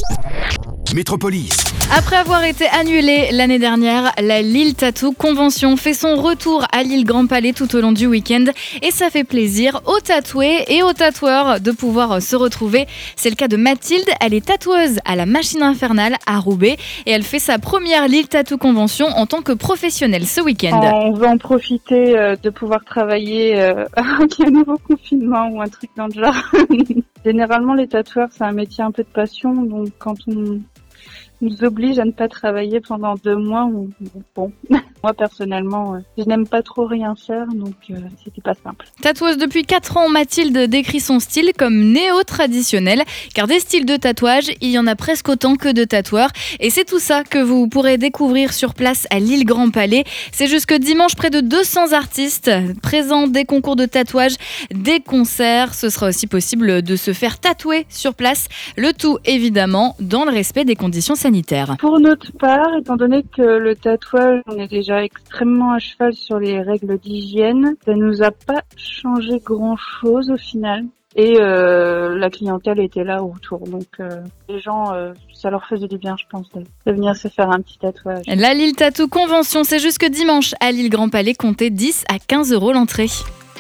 Métropolis. Après avoir été annulée l'année dernière, la Lille Tattoo Convention fait son retour à Lille Grand Palais tout au long du week-end et ça fait plaisir aux tatoués et aux tatoueurs de pouvoir se retrouver. C'est le cas de Mathilde, elle est tatoueuse à la Machine Infernale à Roubaix et elle fait sa première Lille Tattoo Convention en tant que professionnelle ce week-end. On va en profiter de pouvoir travailler avec un nouveau confinement ou un truc dans le genre. Généralement, les tatoueurs, c'est un métier un peu de passion, donc quand on nous oblige à ne pas travailler pendant 2 mois, bon, moi personnellement, je n'aime pas trop rien faire, donc c'était pas simple. Tatoueuse depuis 4 ans, Mathilde décrit son style comme néo-traditionnel, car des styles de tatouage, il y en a presque autant que de tatoueurs, et c'est tout ça que vous pourrez découvrir sur place à Lille Grand Palais. C'est jusque dimanche, près de 200 artistes présents, des concours de tatouage, des concerts. Ce sera aussi possible de se faire tatouer sur place, le tout évidemment dans le respect des conditions sanitaires. Pour notre part, étant donné que le tatouage, on est déjà extrêmement à cheval sur les règles d'hygiène, ça nous a pas changé grand-chose au final. Et la clientèle était là autour, donc les gens, ça leur faisait du bien, je pense, de venir se faire un petit tatouage. La Lille Tattoo Convention, c'est jusque dimanche à Lille Grand Palais, comptez 10 à 15 € l'entrée.